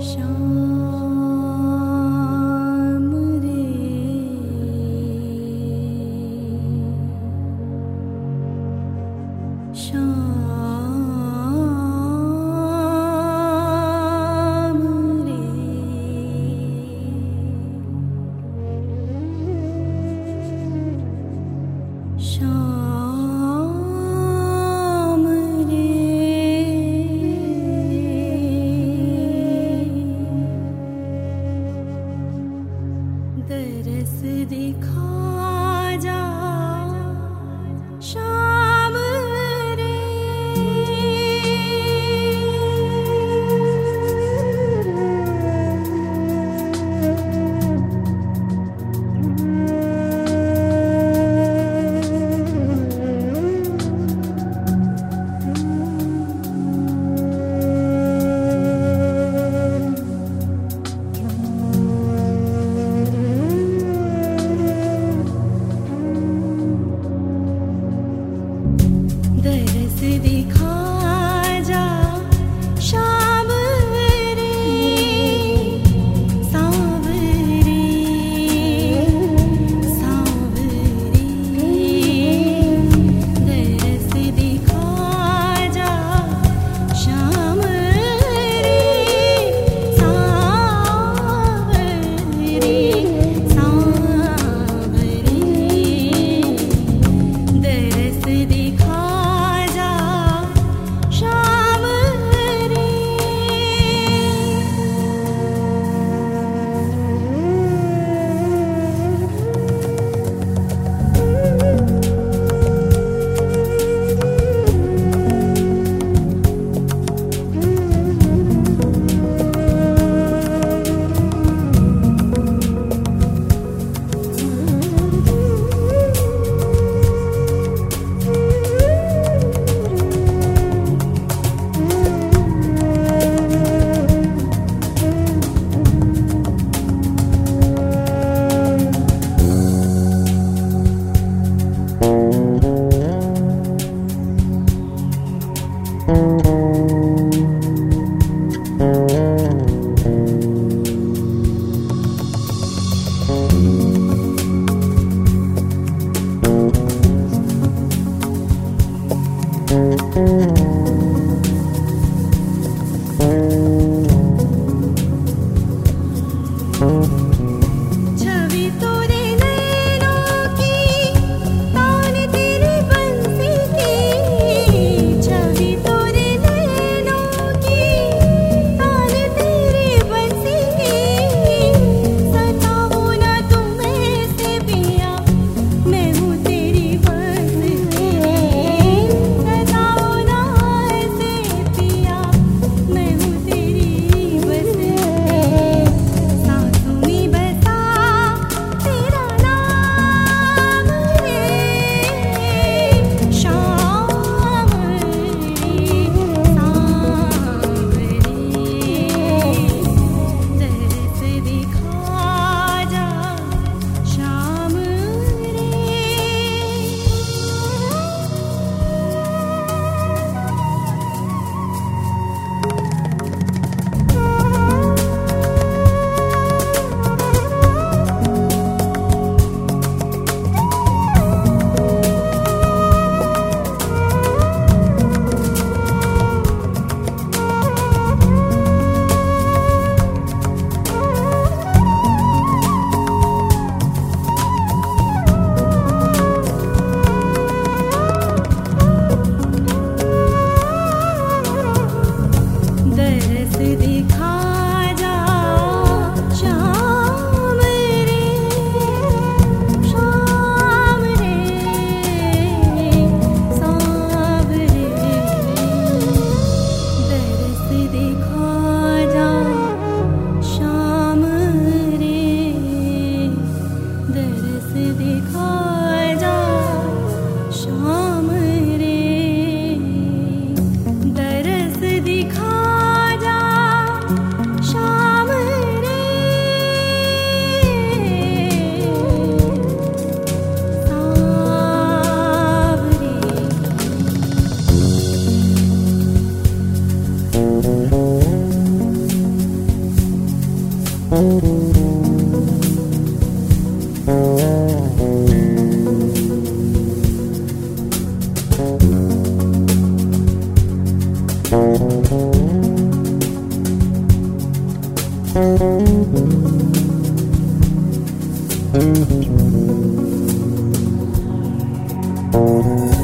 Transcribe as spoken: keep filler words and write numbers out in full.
शाम रे शाम रे शाम रे दरस दिखा जा शाम रे दरस दिखा जा शाम रे सांवरे सांवरे दरस दिखा जा शाम रे सांवरे सांवरे दरस दिखा शाम रे छवि तोरे नैनों की तान तेरी बंसी की छवि तोरे नैनों की तान तेरी बंसी की सताओ ना तुम ऐसे पिया मैं हूँ तेरी बस की सताओ ना ऐसे पिया मैं हूँ तेरी बस की सांसों में बसा तेरा नाम रे शाम रे सांवरे दरस दिखा जा शाम रे दरस दिखा जा शाम रे शाम रे सांवरे दरस दिखा जा शाम रे दरस दिखा जा शाम रे दरस दिखा जा Thank you.